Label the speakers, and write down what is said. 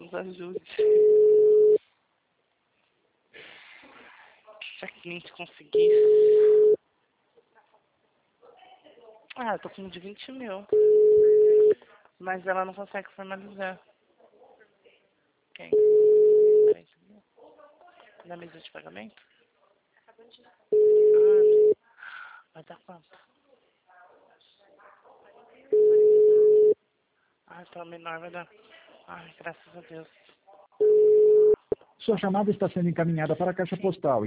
Speaker 1: Nos ajude. Se a cliente conseguisse. Ah, eu tô com de 20 mil. Mas ela não consegue formalizar. Quem? 40 mil? Na mesa de pagamento? Ah, vai dar quanto? Ah, então menor vai dar. Ai, graças a Deus.
Speaker 2: Sua chamada está sendo encaminhada para a caixa postal.